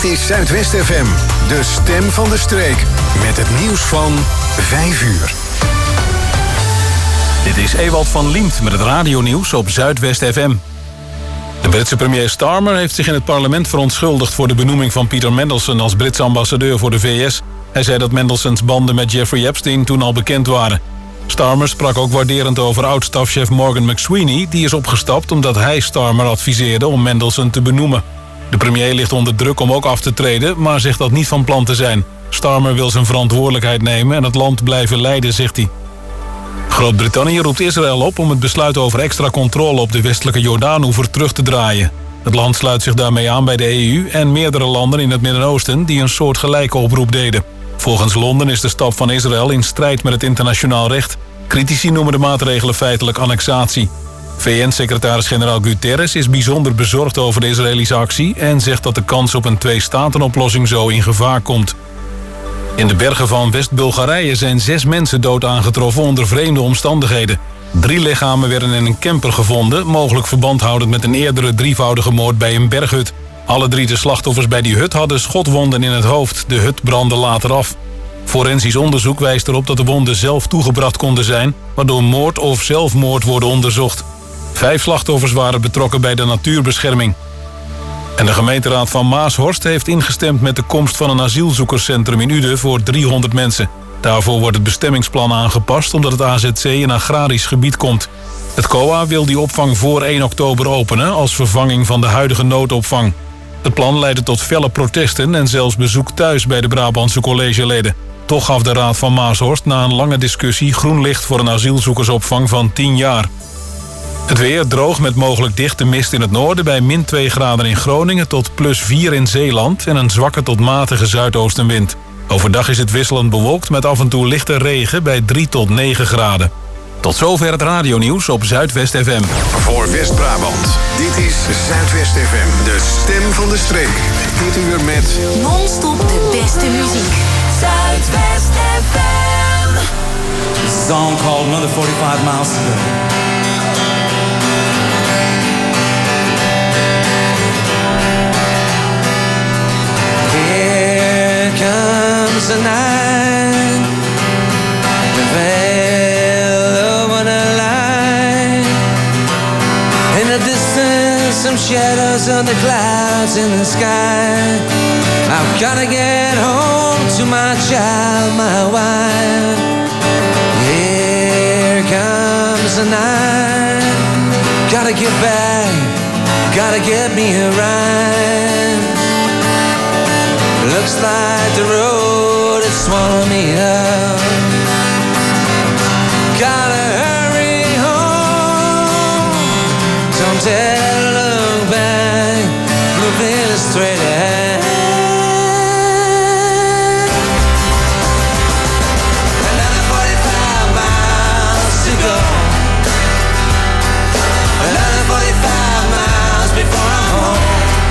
is Zuidwest FM, de stem van de streek. Met het nieuws van 5 uur. Dit is Ewald van Liemt met het radionieuws op Zuidwest FM. De Britse premier Starmer heeft zich in het parlement verontschuldigd voor de benoeming van Peter Mandelson als Britse ambassadeur voor de VS. Hij zei dat Mandelsons banden met Jeffrey Epstein toen al bekend waren. Starmer sprak ook waarderend over oud-stafchef Morgan McSweeney. Die is opgestapt omdat hij Starmer adviseerde om Mandelson te benoemen. De premier ligt onder druk om ook af te treden, maar zegt dat niet van plan te zijn. Starmer wil zijn verantwoordelijkheid nemen en het land blijven leiden, zegt hij. Groot-Brittannië roept Israël op om het besluit over extra controle op de westelijke Jordaanoever terug te draaien. Het land sluit zich daarmee aan bij de EU en meerdere landen in het Midden-Oosten die een soortgelijke oproep deden. Volgens Londen is de stap van Israël in strijd met het internationaal recht. Critici noemen de maatregelen feitelijk annexatie. VN-secretaris-generaal Guterres is bijzonder bezorgd over de Israëlische actie en zegt dat de kans op een twee-staten-oplossing zo in gevaar komt. In de bergen van West-Bulgarije zijn 6 mensen dood aangetroffen onder vreemde omstandigheden. 3 lichamen werden in een camper gevonden, mogelijk verband houdend met een eerdere drievoudige moord bij een berghut. Alle 3 de slachtoffers bij die hut hadden schotwonden in het hoofd. De hut brandde later af. Forensisch onderzoek wijst erop dat de wonden zelf toegebracht konden zijn, waardoor moord of zelfmoord worden onderzocht. 5 slachtoffers waren betrokken bij de natuurbescherming. En de gemeenteraad van Maashorst heeft ingestemd met de komst van een asielzoekerscentrum in Uden voor 300 mensen. Daarvoor wordt het bestemmingsplan aangepast omdat het AZC in agrarisch gebied komt. Het COA wil die opvang voor 1 oktober openen als vervanging van de huidige noodopvang. Het plan leidde tot felle protesten en zelfs bezoek thuis bij de Brabantse collegeleden. Toch gaf de Raad van Maashorst na een lange discussie groen licht voor een asielzoekersopvang van 10 jaar. Het weer droog met mogelijk dichte mist in het noorden bij -2 graden in Groningen tot +4 in Zeeland en een zwakke tot matige zuidoostenwind. Overdag is het wisselend bewolkt met af en toe lichte regen bij 3 tot 9 graden. Tot zover het radionieuws op Zuidwest FM. Voor West-Brabant, dit is Zuidwest FM, de stem van de streek. Dit uur met non-stop de beste muziek. Zuidwest FM. A song called Another 45 Miles to Go. Here comes the night, the veil over the light. In the distance, some shadows on the clouds in the sky. I've gotta get home to my child, my wife. Here comes the night. Gotta get back, gotta get me a ride. Looks like the road is swallowing me up. Gotta hurry home. Don't dare look back, moving straight ahead. Another 45 miles to go. Another 45 miles before I'm home.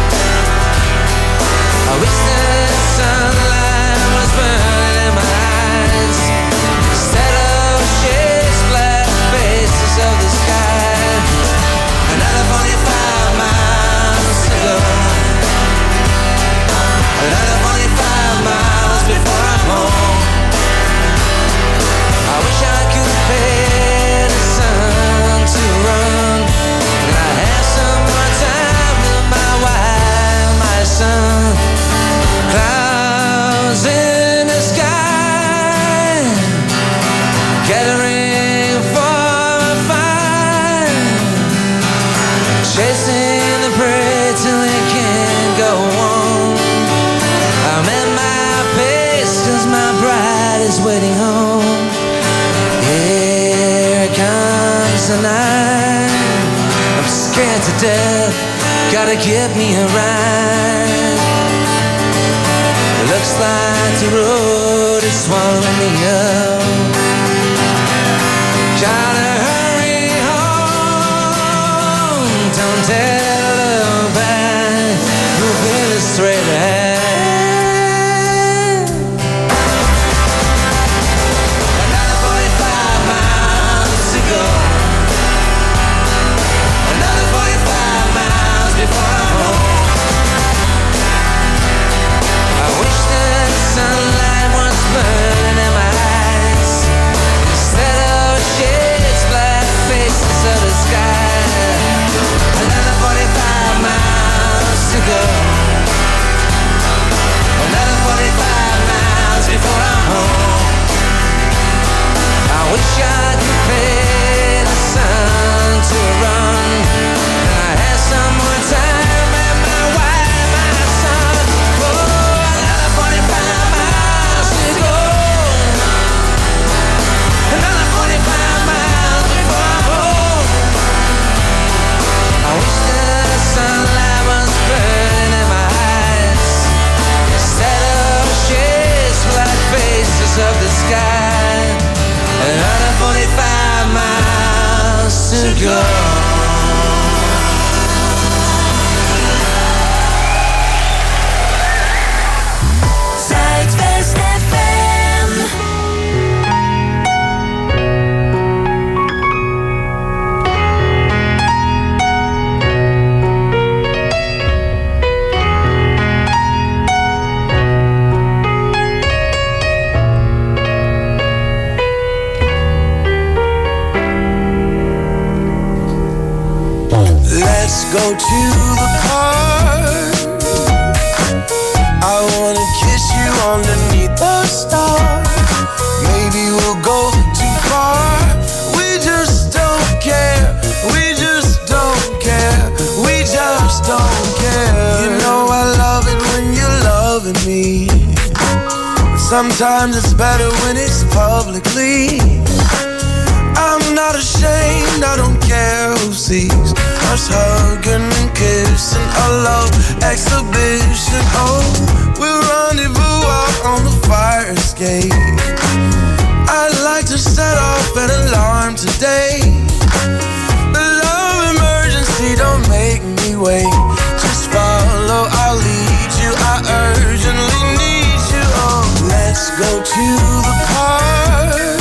I wish the sunlight was burning in my eyes instead of shades, black faces of the sky. Another 45 miles to go. Another 45 miles before I'm home. I wish I could pay the sun to run, and I had some more time with my wife, my son. Clouds in the sky, gathering for a fire, chasing the prey till it can't go on. I'm at my pace 'cause my bride is waiting home. Here comes the night, I'm scared to death, gotta get me a ride. Looks like the road is swallowing me up. Gotta hurry home. Don't dare look back, moving straight ahead. Another 45 miles to go. Another 45 miles before I'm home. I colors of the sky. 145 miles to go. Zuidwest FM. Let's go to the park. I wanna kiss you underneath the stars. Maybe we'll go too far. We just don't care. We just don't care. We just don't care. You know I love it when you're loving me. But sometimes it's better when it's publicly. I'm not ashamed, I don't care who sees us hugging and kissing, a love exhibition. Oh, we'll rendezvous out on the fire escape. I'd like to set off an alarm today. The love emergency, don't make me wait. Just follow, I'll lead you, I urgently need you. Oh, let's go to the park.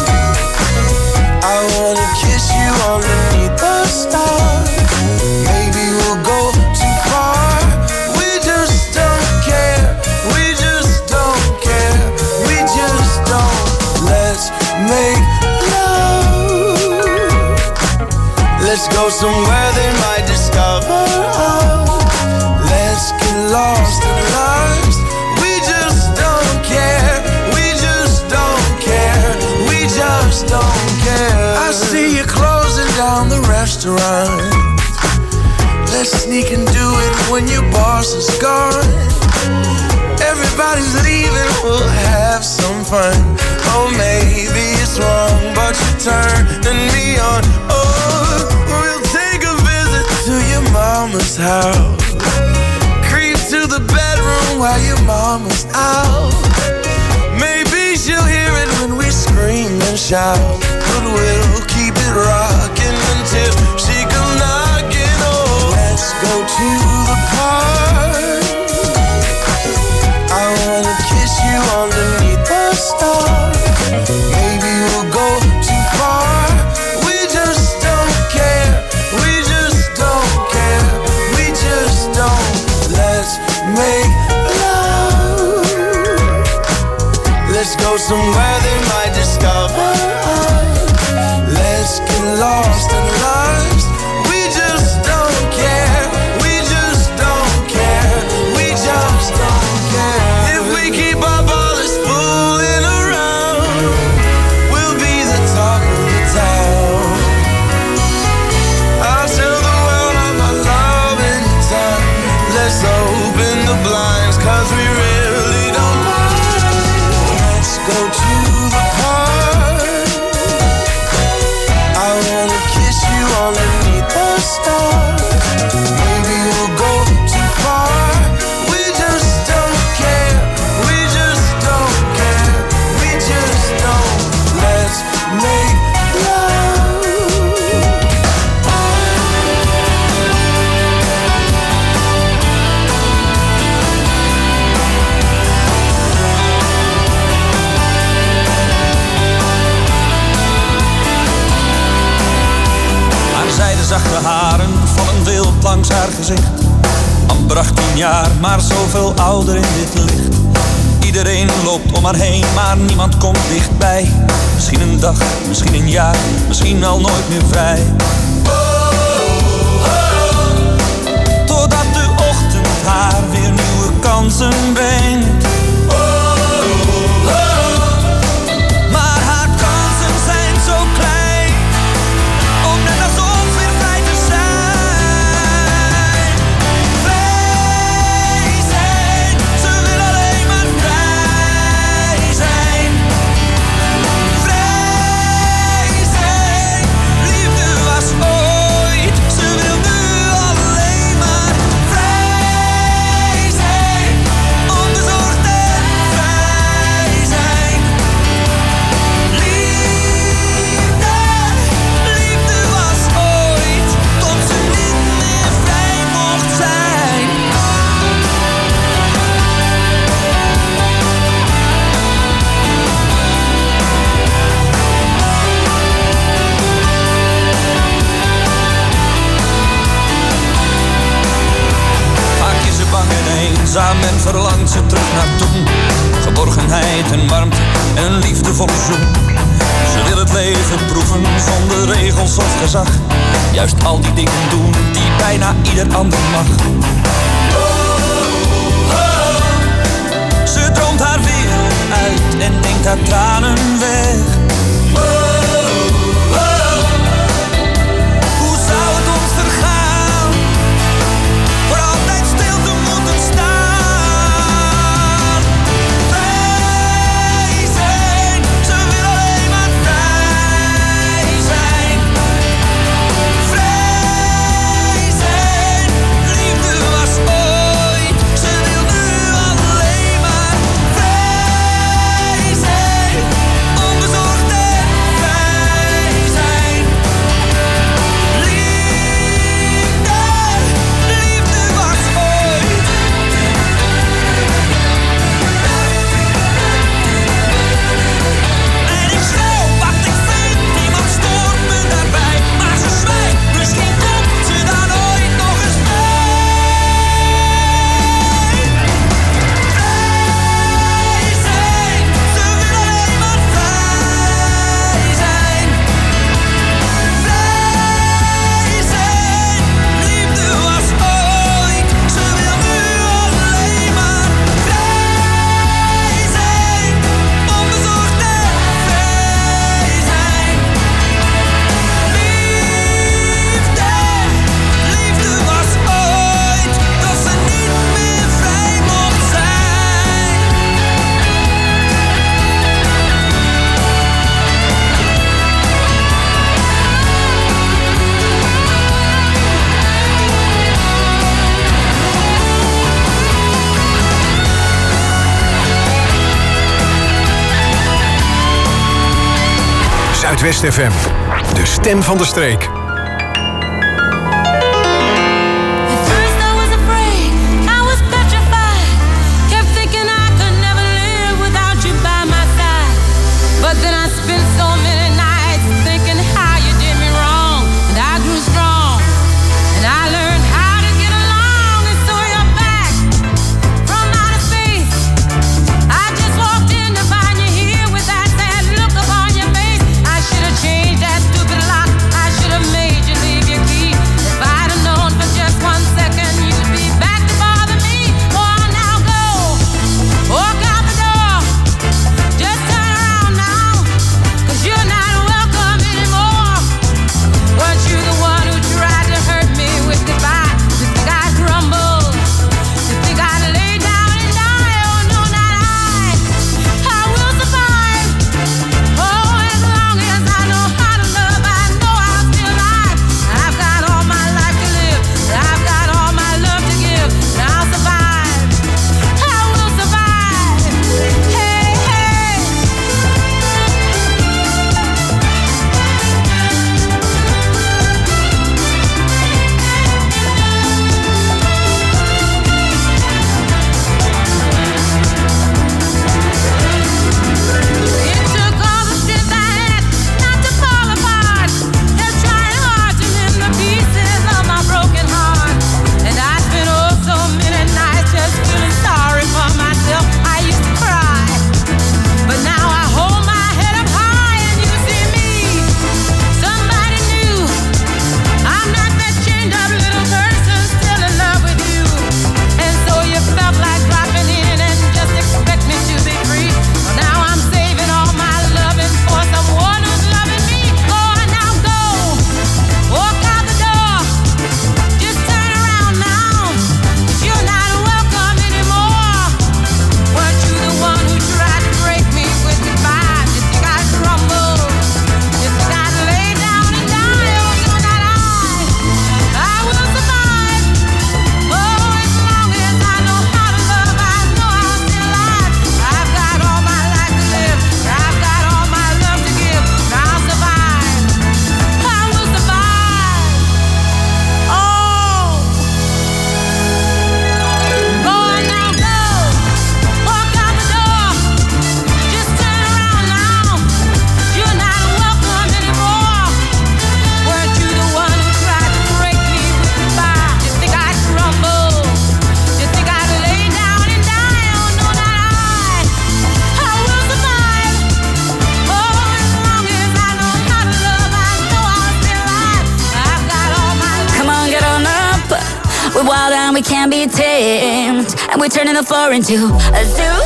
I wanna kiss you underneath the stars. Maybe we'll go too far. We just don't care. We just don't care. We just don't. Let's make love. Let's go somewhere they might discover us. Let's get lost in lives. We just don't care. We just don't care. We just don't care. I see you closing down the restaurant. Let's sneak and do it when your boss is gone. Everybody's leaving, we'll have some fun. Oh, maybe it's wrong, but you're turning me on. Oh, we'll take a visit to your mama's house. Creep to the bedroom while your mama's out. Maybe she'll hear it when we scream and shout. But we'll keep it rocking until she comes knocking. Oh, let's go to the park. I wanna kiss you underneath the stars. Maybe we'll go too far. We just don't care. We just don't care. We just don't. Let's make love. Let's go somewhere they might discover us. Let's get lost in lives. We just don't care. We just don't care. We just don't care. If we keep up all this fooling around, we'll be the talk of the town. I'll tell the world of my love anytime. Let's open the blinds, 'cause we really don't mind. Let's go to the park. I wanna kiss you underneath the stars. Maybe we'll go too far. We just don't care. We just don't care. We just don't. Let's make love. Haar zijdezachte haren vallen wild langs haar gezicht. Amper 18 jaar, maar zoveel ouder in dit licht. Iedereen loopt om haar heen, maar niemand komt dichtbij. Misschien een dag, misschien een jaar, misschien al nooit meer vrij. Totdat de ochtend haar weer nieuwe kansen brengt. Maar haar kansen zijn zo klein, om net als ons weer vrij te zijn. Vrij zijn, ze wil alleen maar vrij zijn. Vrij zijn, liefde was ooit, ze wil nu alleen maar vrij zijn. Onbezorgd brengt ze terug naar toen. Geborgenheid en warmte en een liefdevolle zoen. Ze wil het leven proeven zonder regels of gezag. Juist al die dingen doen die bijna ieder ander mag. Ze droomt haar wereld uit en denkt haar tranen weg. Hoe zou het ons vergaan? Voor altijd stil te moeten staan. Vrij zijn, ze wil alleen maar vrij zijn. Vrij zijn, liefde was ooit. Ze wil nu alleen maar vrij zijn. Onbezorgd en vrij zijn. Liefde was ooit. En ik schreeuw wat ik vind, niemand stoort me daarbij. Maar ze zwijgt, misschien komt ze dan ooit nog eens bij. Vrij zijn, ze wil alleen maar vrij zijn. Vrij zijn, liefde was ooit. Ze wil nu alleen maar vrij zijn. Onbezorgd en vrij zijn. Liefde was ooit dat ze niet meer vrij mocht zijn. Zuidwest FM, de stem van de streek. At first I was afraid, I was petrified. Kept thinking I could never live without you by my side. But then I spent so many nights thinking how you did me wrong. And I grew strong, and I learned how to get along. And so you're back from outer space. I just walked in to find you here with that sad look upon your face. I should have changed that stupid lock. I should have we can't be tamed, and we're turning the floor into a zoo.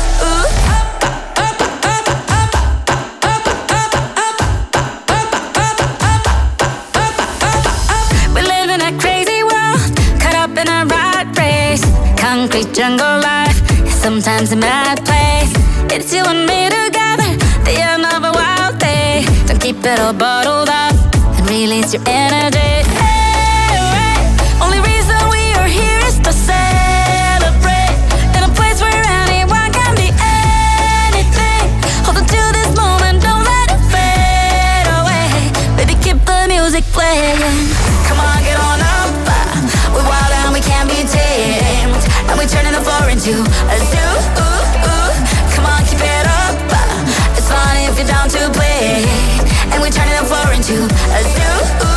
We live in a crazy world, caught up in a rat race. Concrete jungle life, sometimes a mad place. It's you and me together, the end of a wild day. Don't keep it all bottled up and release your energy. Hey, only reason we are here is to celebrate in a place where anyone can be anything. Hold on to this moment, don't let it fade away. Baby, keep the music playing. Come on, get on up. We're wild and we can't be tamed, and we're turning the floor into a zoo. Come on, keep it up. It's fun if you're down to play, and we're turning the floor into a zoo.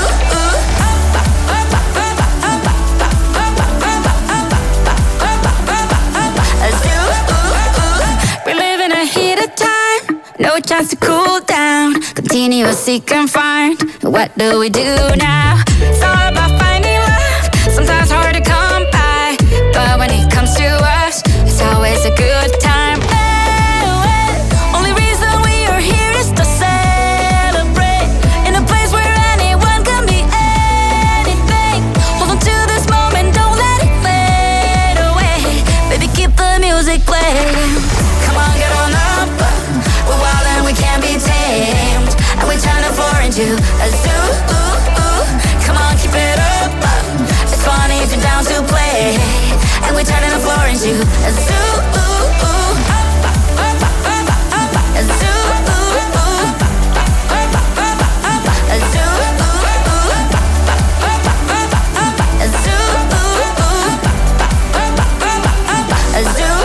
A zoo. We live in a heated time, no chance to cool down. Continuously confined. What do we do now? It's all about finding love. Sometimes hard to come by, but when it comes to us, it's always a good time. Only reason we are here is to celebrate in a place where anyone can be anything. Hold on to this moment, don't let it fade away. Baby, keep the music playing. Come on, get on up. We're wild and we can't be tamed, and we turn the floor into a zoo. Come on, keep it up. It's funny if you're down to play, and we're turning the floor into a zoo. A zoo. A zoo. A zoo. A zoo.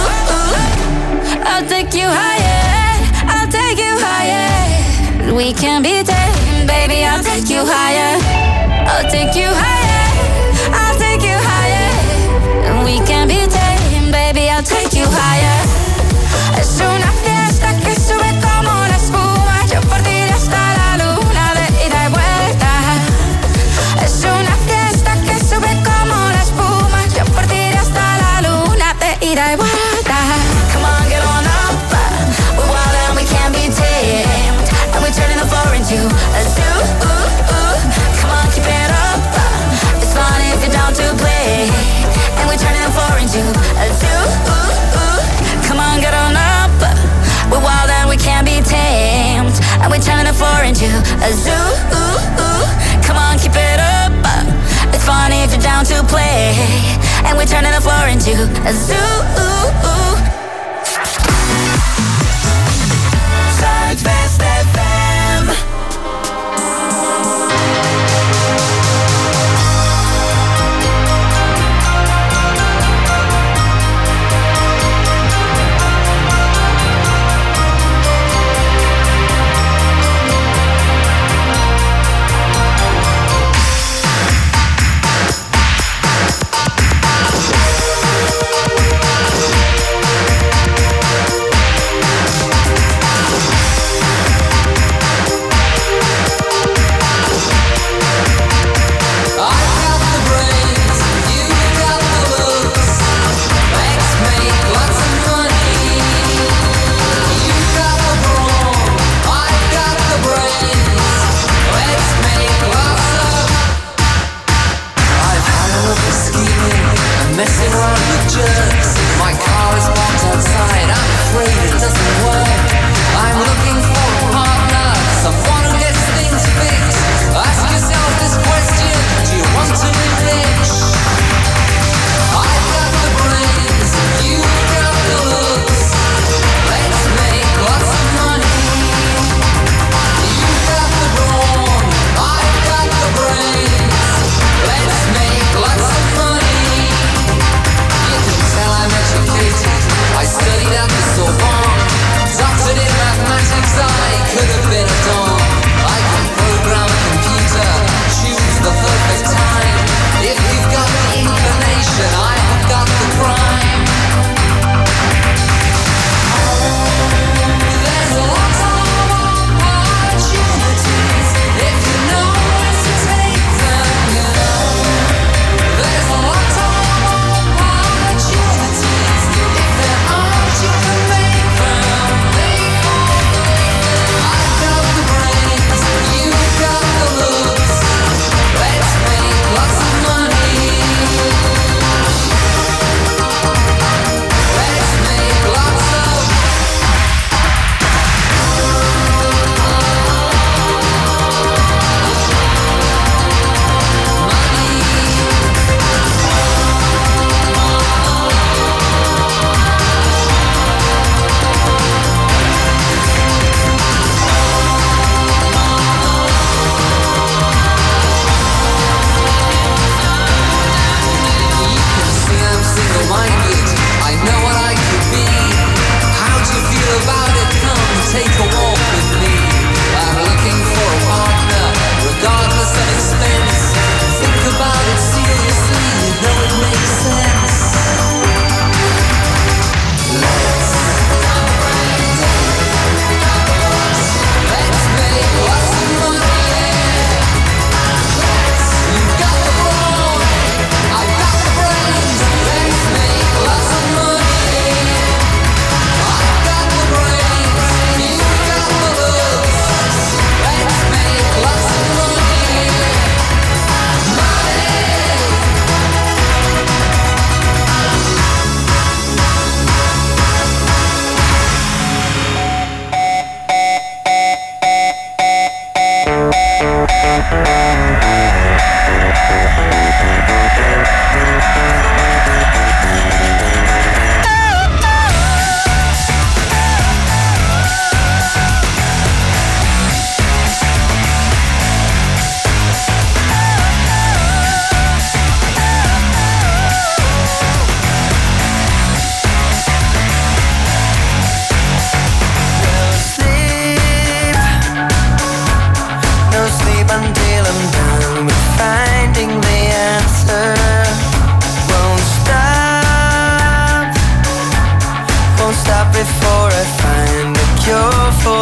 I'll take you higher. I'll take you higher. We can be tamed, baby. I'll take you higher. I'll take you higher. I'll take you higher. We can be tamed, baby. I'll take you higher. Es una fiesta que sube como la espuma. Yo por ti hasta la luna de ida y vuelta. Es una fiesta que sube como la espuma. Yo por ti hasta la luna de ida y vuelta. Come on, get on up. We're wild and we can't be tamed, and we're turning the floor into a zoo. Come on, keep it up. It's fun if you're down to play, and we're turning the floor into a zoo. Come on, get on up. We're wild and we can't be tamed, and we're turning the floor into a zoo. Come on, keep it up. It's fun if you're down to play, and we're turning the floor into a zoo. Zuidwest FM.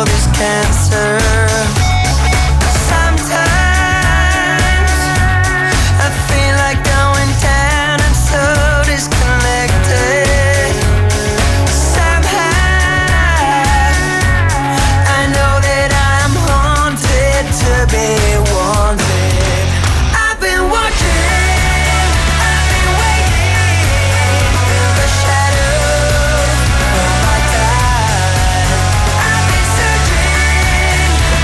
for this cancer. Sometimes I feel like going down. I'm so disconnected. Somehow I know that I'm haunted to be wanted. I've been watching, I've been waiting through the shadows of my time. I've been searching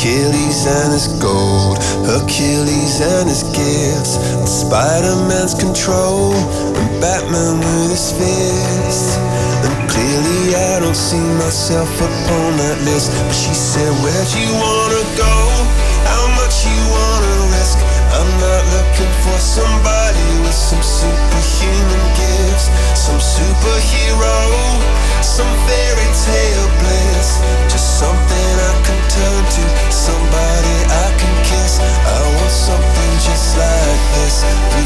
Achilles and his gold, Achilles and his gifts, and Spider-Man's control, and Batman with his fists. And clearly I don't see myself upon that list. But she said, where'd you wanna go? How much you wanna risk? I'm not looking for somebody with some superhuman gifts, some superhero, some fairy tale bliss. Just something I can turn to, somebody I can kiss. I want something just like this.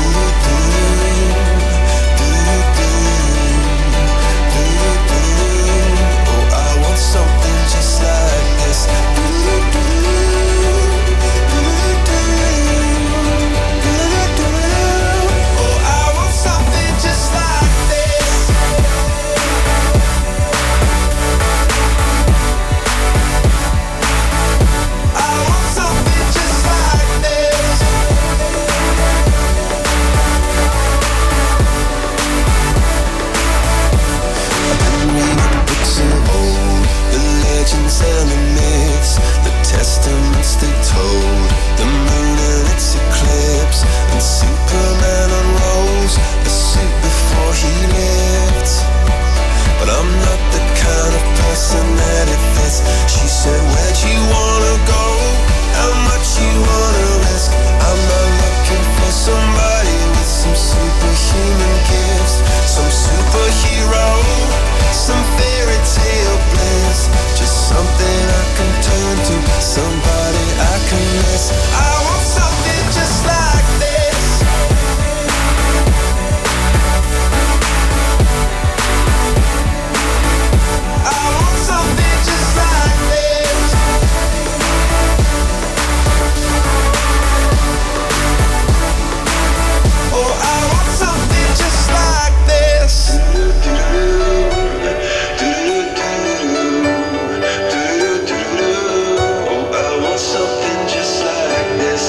Oh, I want something just like this. And the myths, the testaments they told, the moon and its eclipse, and Superman unrolls the suit before he lived. But I'm not the kind of person that it fits. She said, where'd you wanna go? How much you wanna risk? I'm not looking for somebody with some superhuman gifts, some superhero, some fairy tale bliss. Just something I can turn to, somebody I can miss. I want something just like this. I want something just like this. Oh, I want something just like this. Something just like this.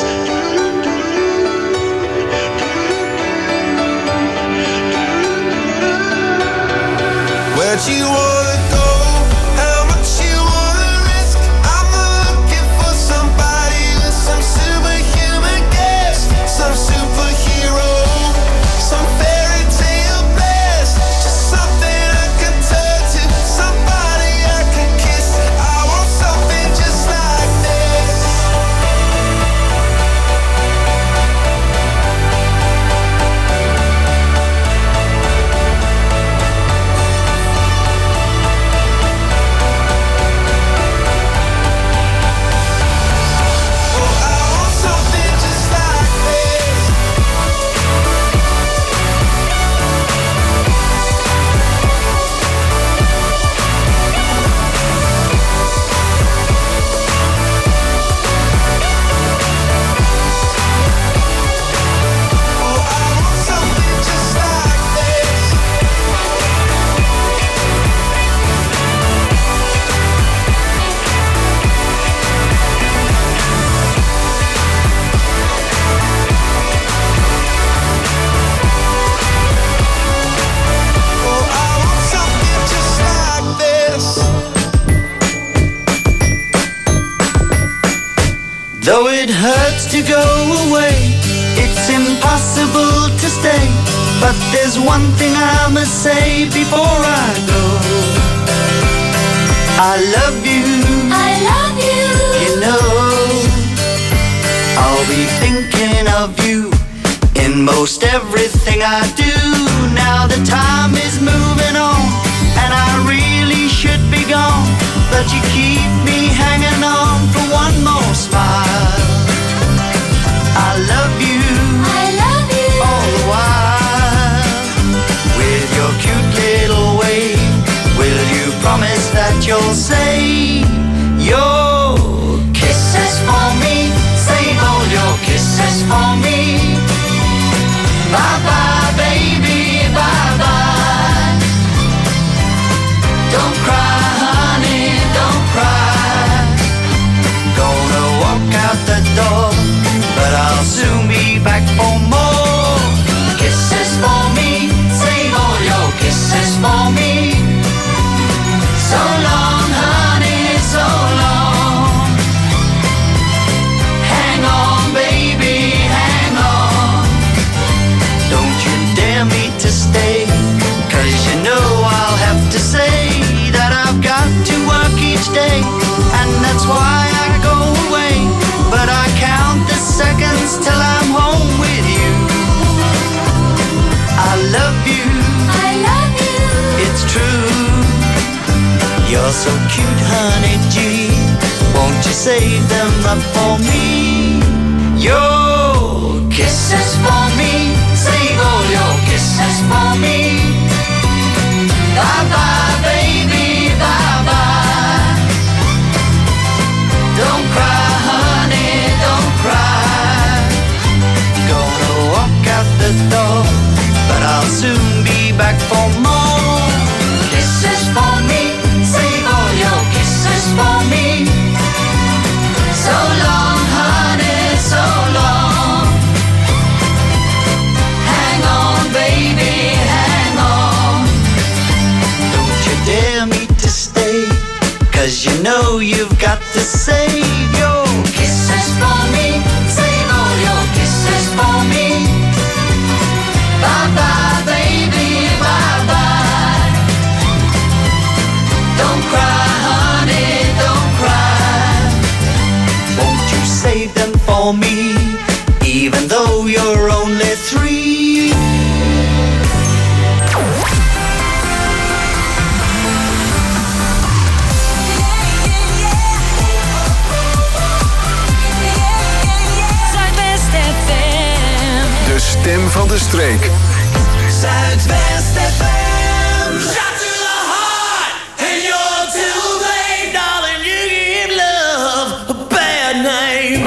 Where'd you wanna go? How much you wanna risk? I'm not looking for somebody with some superhuman gifts, some superhero, some fairy tale bliss. Just something I can turn to, somebody I can kiss. I want something just like this. Though it hurts to go away, it's impossible to stay. But there's one thing I must say before I go. I love you. I love you. You know, I'll be thinking of you in most everything I do. Now the time is moving on, and I really should be gone, but you keep me hanging on for one more smile. I love you. I love you. All the while, with your cute little wave, will you promise that you'll save your kisses for me? Save all your kisses for me. Bye bye, baby, bye bye. Don't cry, honey, don't cry. Gonna walk out each day, and that's why I go away. But I count the seconds till I'm home with you. I love you, I love you. it's true. You're so cute, honey G. Won't you save them up for me? Your kisses for me. Save all your kisses for me. Bye bye, baby, bye bye. Don't cry, honey, don't cry. Gonna walk out the door, but I'll soon be back for more. Kisses for me, save all your kisses for me. So long, honey, so long. Hang on, baby, hang on. Don't you dare me to stay, 'cause you know you've got to save your kisses for me. Save all your kisses for me. Bye bye, baby, bye bye. Don't cry, honey, don't cry. Won't you save them for me, even though you're only 3? Zuidwest FM. De stem van de streek. Zuidwest FM. Shot to the heart, and you're too late, darling. You give love a bad name.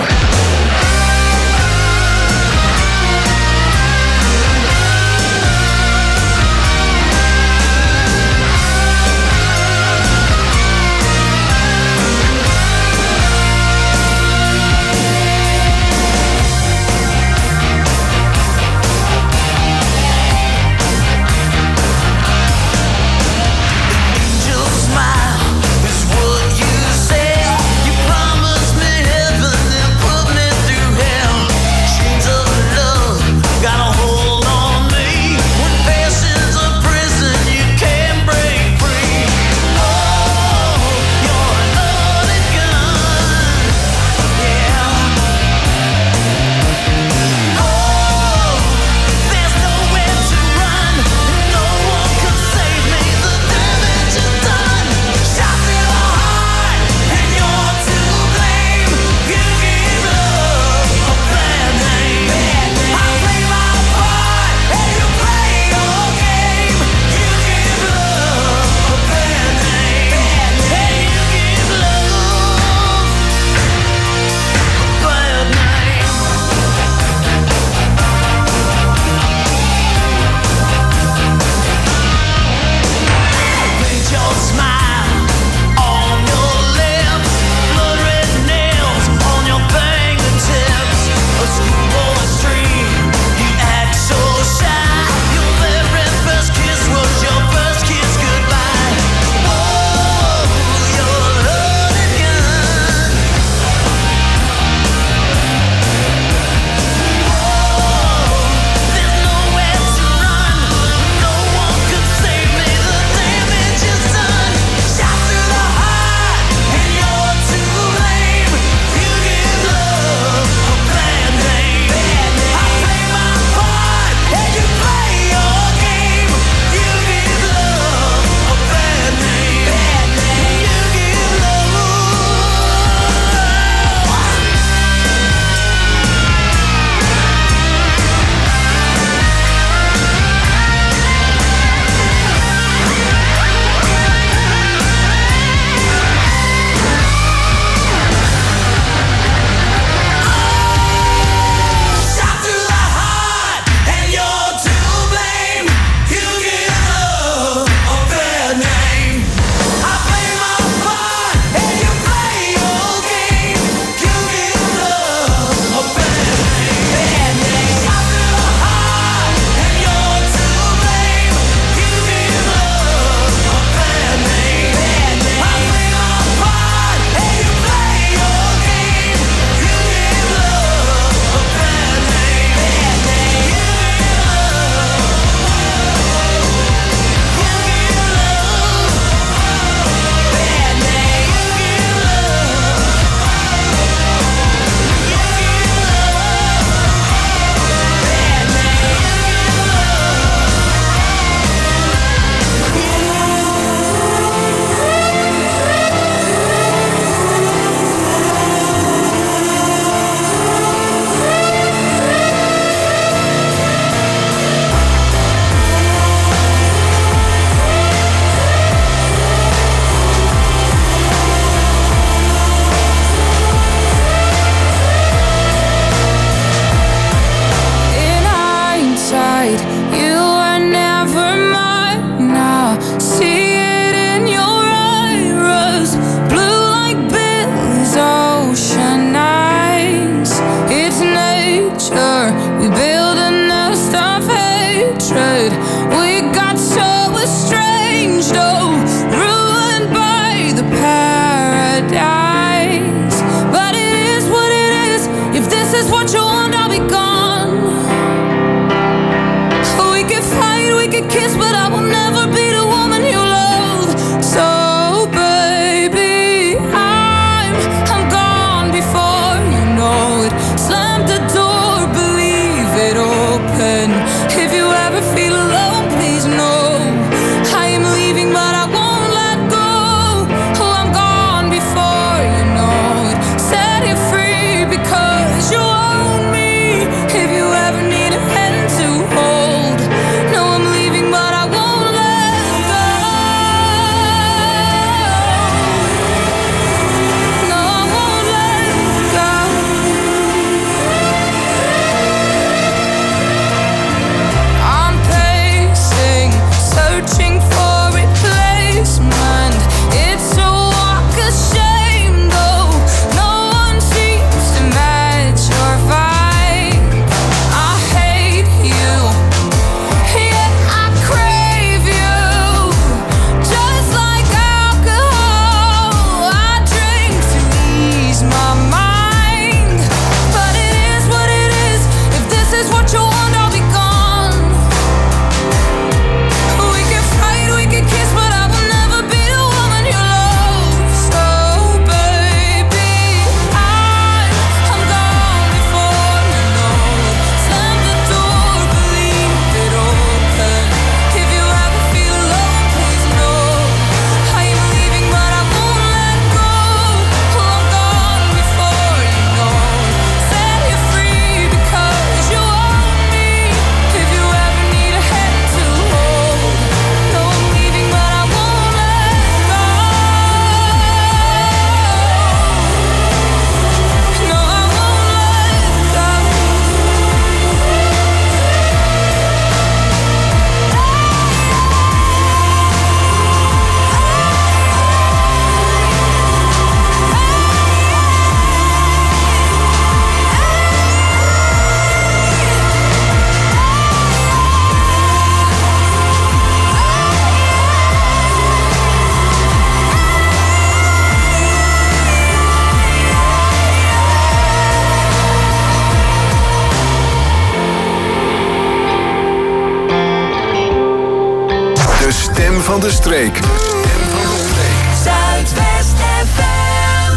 van de streek. De stem van de streek. Zuidwest FM.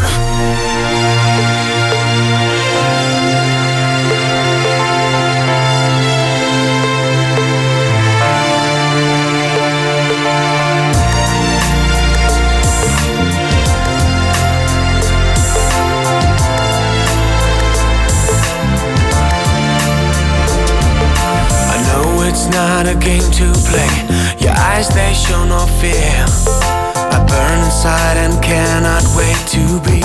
It's not a game to play. Your eyes, they show no fear. I burn inside and cannot wait to be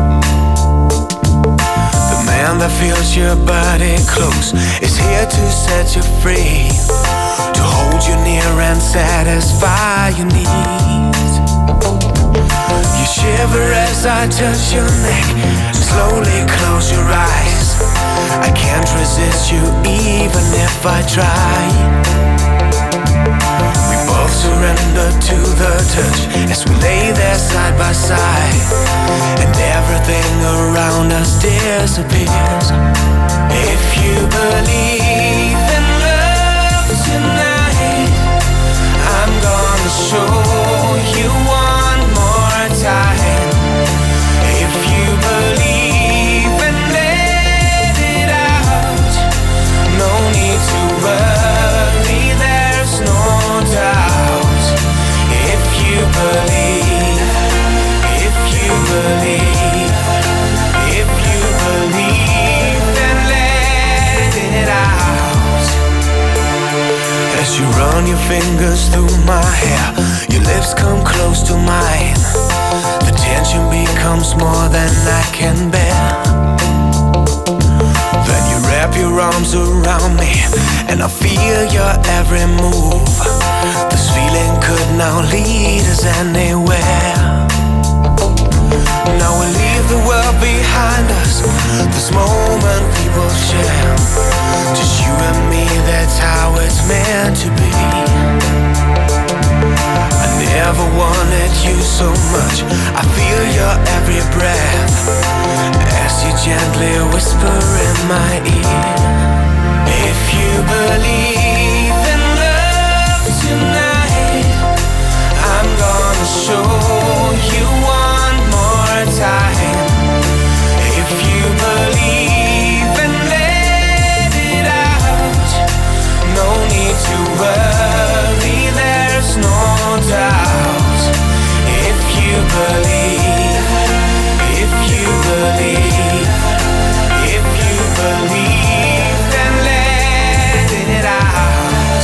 the man that feels your body close, is here to set you free, to hold you near and satisfy your needs. You shiver as I touch your neck. Slowly close your eyes. I can't resist you even if I try. We both surrender to the touch as we lay there side by side, and everything around us disappears. If you believe in love tonight, I'm gonna show you one more time. If you believe and let it out, no need to worry, there's no doubt. If you believe, if you believe, if you believe, then let it out. As you run your fingers through my hair, your lips come close to mine. The tension becomes more than I can bear. Then you wrap your arms around me, and I feel your every move. This feeling could now lead us anywhere. Now we leave the world behind us, this moment we will share. Just you and me, that's how it's meant to be. I never wanted you so much. I feel your every breath as you gently whisper in my ear. If you believe in love tonight, I'm gonna show you one more time. If you believe and let it out, no need to worry, there's no doubt. If you believe, if you believe, if you believe, then let it out.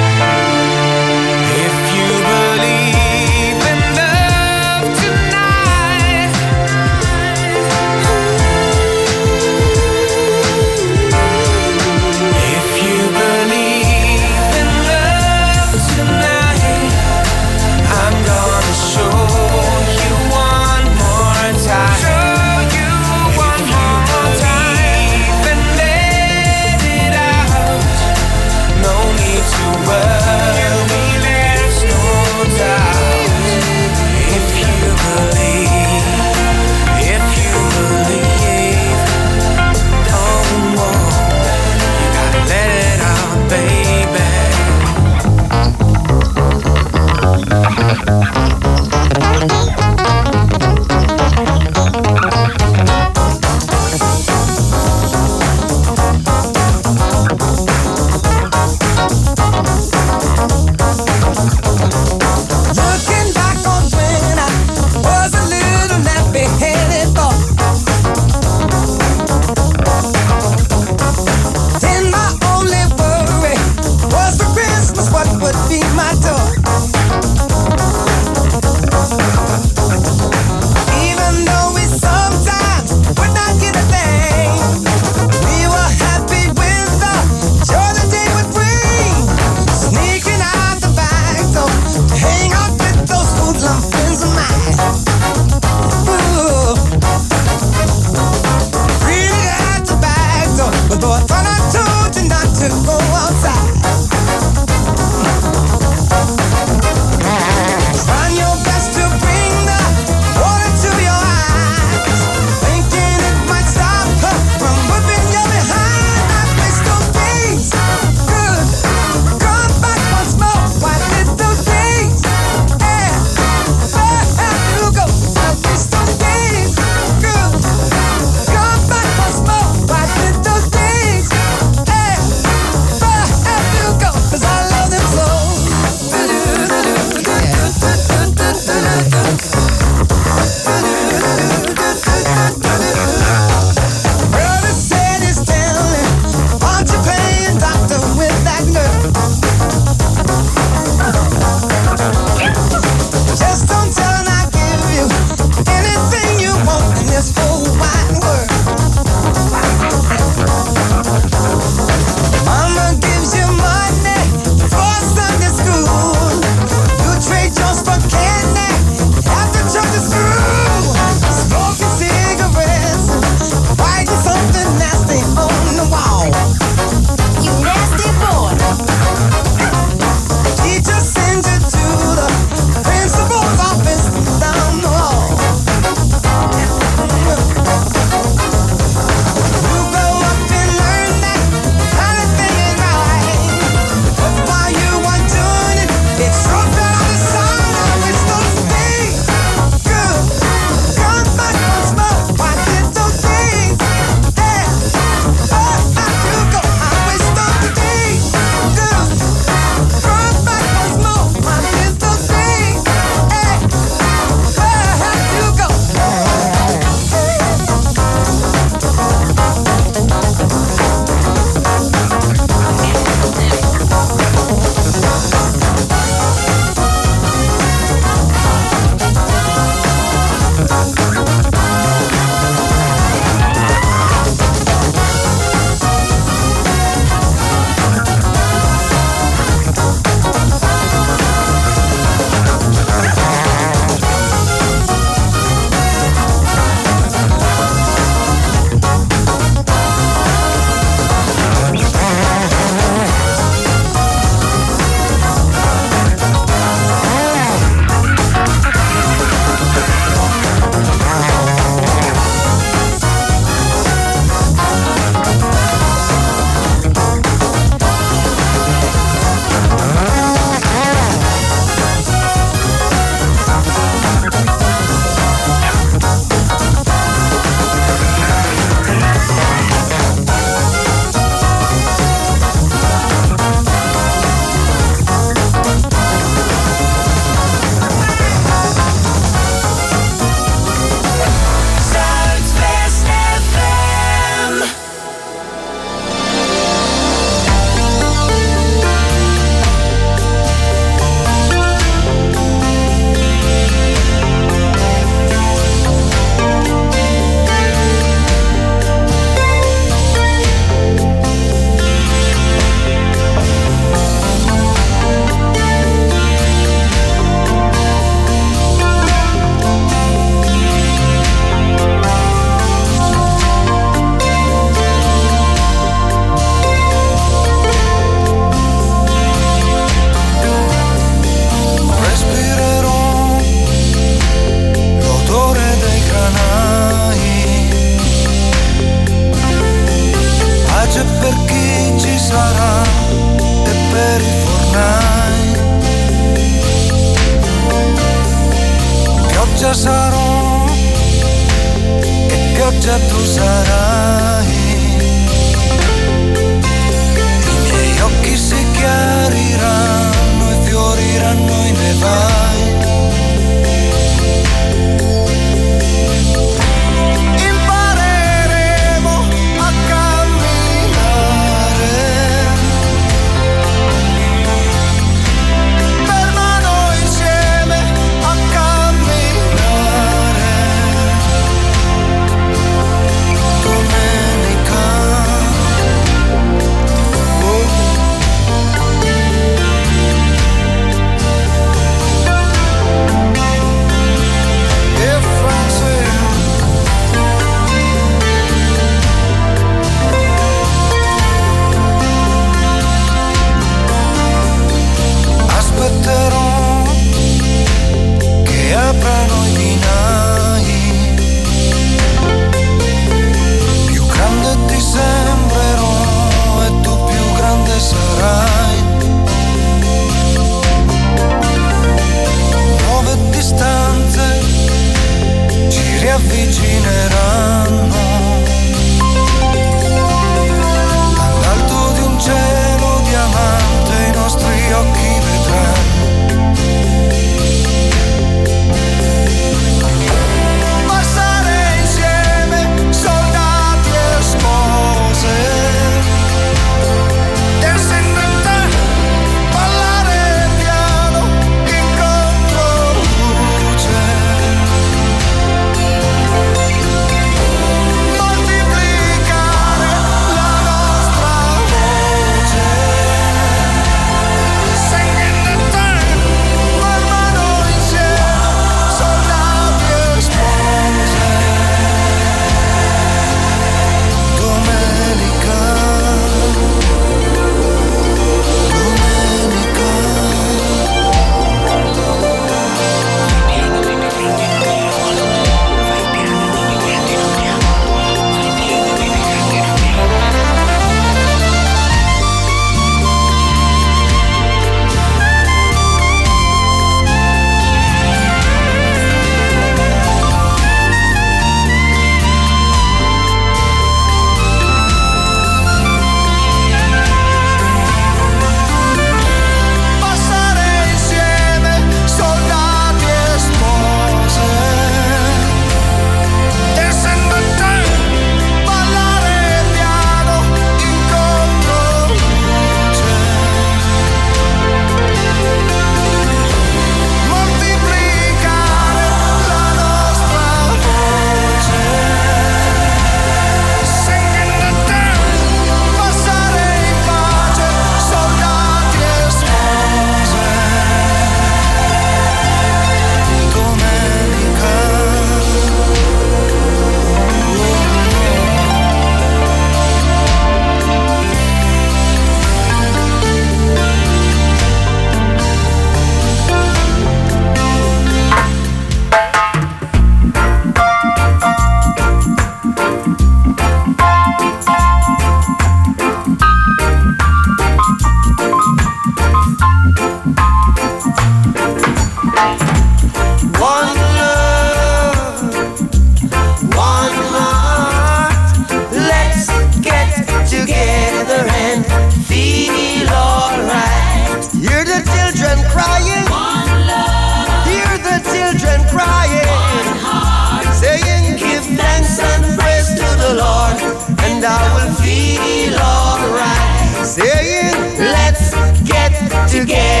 again.